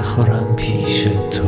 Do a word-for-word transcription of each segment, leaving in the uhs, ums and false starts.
نخورم پیش تو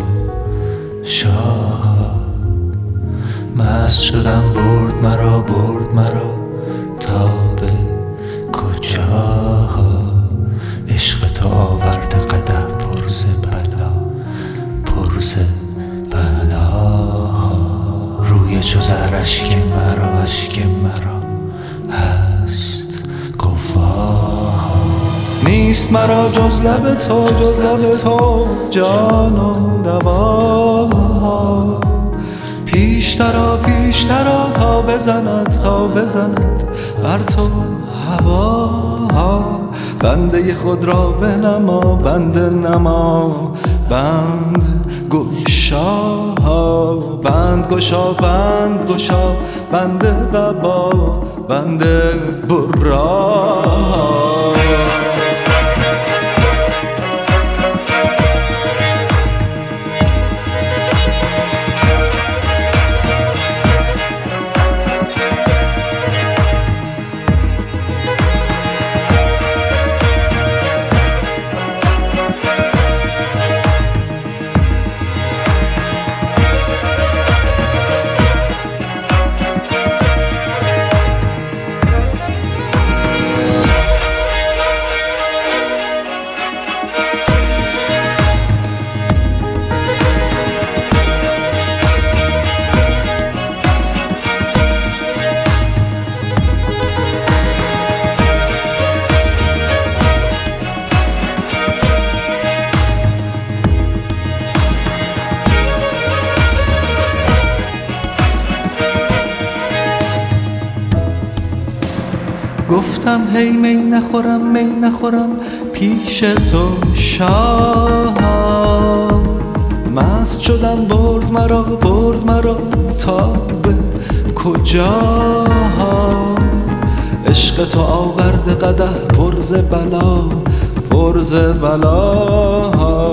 شاه. مست شدم برد مرا برد مرا تا به کجا. عشق تو آورده قدح پر ز بلا پر ز بلا. روی چو زر اشک مرا اشک مرا هست گواه. نیست مرا جز لب تو جز لب تو جان و دوا. پیشترا پیشترا تا بزند تا بزند بر تو هوا. بنده خود را بنما بنده نما بند گشا. بند گشا بند گشا بنده قبا بنده برا. گفتم هی می نخورم می نخورم پیش تو شاه. مست شدم برد مرا برد مرا تا به کجا. عشق تو آورده قدح پر ز بلا پر ز بلا.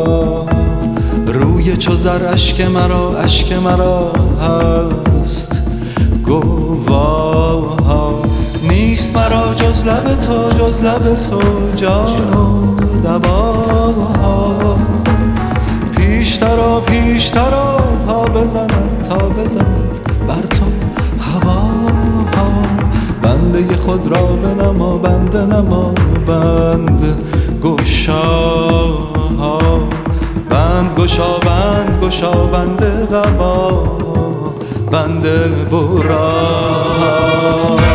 روی چو زر اشک مرا اشک مرا هست گواه. نیست مرا جز لب تو جز لب تو جان و دوا. پیشترا پیشترا تا بزند تا بزند بر تو هوا. بنده خود را بنما بنده نما بند گشا. بند گشا بند گشا بنده قبا بنده برا.